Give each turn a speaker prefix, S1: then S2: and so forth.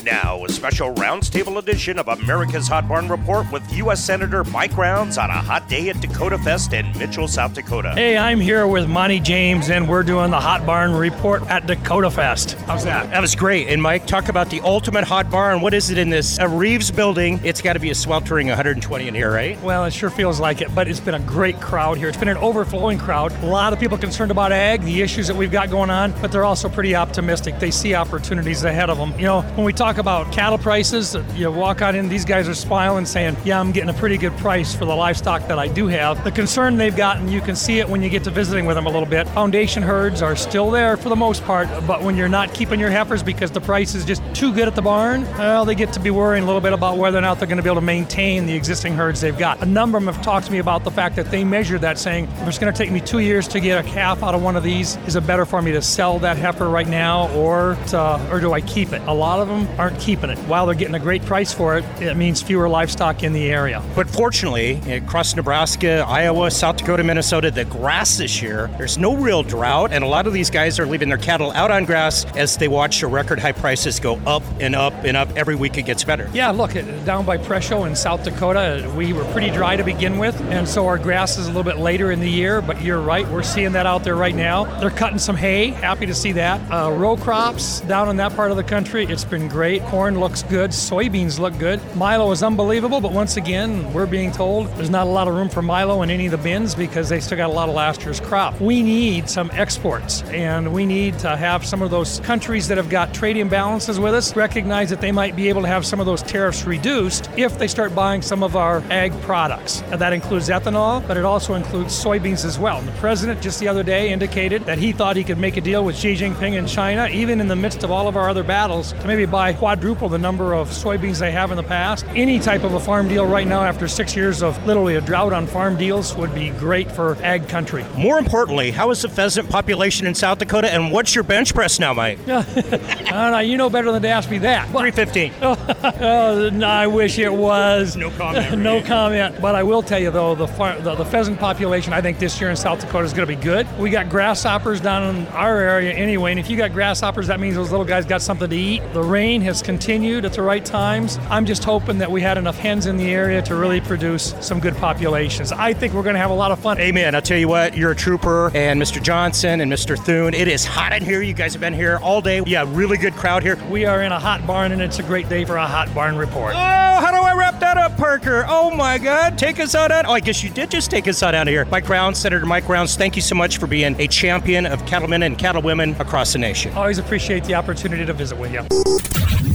S1: now, a special Rounds Table edition of America's Hot Barn Report with U.S. Senator Mike Rounds on a hot day at Dakota Fest in Mitchell, South Dakota.
S2: Hey, I'm here with Monty James, and we're doing the Hot Barn Report at Dakota Fest. How's that?
S3: That was great. And Mike, talk about the ultimate hot barn. What is it in this Reeves building? It's got to be a sweltering 120 in here, right?
S2: Well, it sure feels like it, but it's been a great crowd here. It's been an overflowing crowd. A lot of people concerned about ag, the issues that we've got going on, but they're also pretty optimistic. They see opportunities ahead of them. You know, when we talk about cattle prices, you walk on in, these guys are smiling, saying, yeah, I'm getting a pretty good price for the livestock that I do have. The concern they've gotten, you can see it when you get to visiting with them a little bit. Foundation herds are still there for the most part, but when you're not keeping your heifers because the price is just too good at the barn, well, they get to be worrying a little bit about whether or not they're going to be able to maintain the existing herds they've got. A number of them have talked to me about the fact that they measured that, saying, if it's going to take me 2 years to get a calf out of one of these, is it better for me to sell that heifer right now or do I keep it? A lot of them aren't keeping it. While they're getting a great price for it, it means fewer livestock in the area.
S3: But fortunately, across Nebraska, Iowa, South Dakota, Minnesota, the grass this year, there's no real drought, and a lot of these guys are leaving their cattle out on grass as they watch the record high prices go up and up and up. Every week it gets better.
S2: Yeah, look, down by Presho in South Dakota, we were pretty dry to begin with, and so our grass is a little bit later in the year, but you're right, we're seeing that out there right now. They're cutting some hay, happy to see that. Row crops down in that part of the country, it's been great. Corn looks good, soybeans look good. Milo is unbelievable, but once again, we're being told there's not a lot of room for milo in any of the bins because they still got a lot of last year's crop. We need some exports, and we need to have some of those countries that have got trade imbalances with us recognize that they might be able to have some of those tariffs reduced if they start buying some of our ag products. And that includes ethanol, but it also includes soybeans as well. And the president just the other day indicated that he thought he could make a deal with Xi Jinping in China, even in the midst of all of our other battles, to maybe buy quadruple the number of soybeans they have in the past. Any type of a farm deal right now after 6 years of literally a drought on farm deals would be great for ag country.
S3: More importantly, how is the pheasant population in South Dakota, and what's your bench press now, Mike?
S2: You know better than to ask me that.
S3: 315.
S2: I wish it was.
S3: No comment.
S2: No comment. But I will tell you, though, the pheasant population, I think this year in South Dakota is going to be good. We got grasshoppers down in our area anyway, and if you got grasshoppers, that means those little guys got something to eat. The rain has continued at the right times. I'm just hoping that we had enough hens in the area to really produce some good populations. I think we're going to have a lot of fun.
S3: Amen. I'll tell you what, you're a trooper, and Mr. Johnson and Mr. Thune, it is hot in here. You guys have been here all day. Yeah, really good crowd here.
S2: We are in a hot barn, and it's a great day for a hot barn report.
S3: Oh, how do I wrap that up, Parker? Oh, my God. Take us out. I guess you did just take us out of here. Mike Rounds, Senator Mike Rounds, thank you so much for being a champion of cattlemen and cattlewomen across the nation.
S2: Always appreciate the opportunity to visit with you.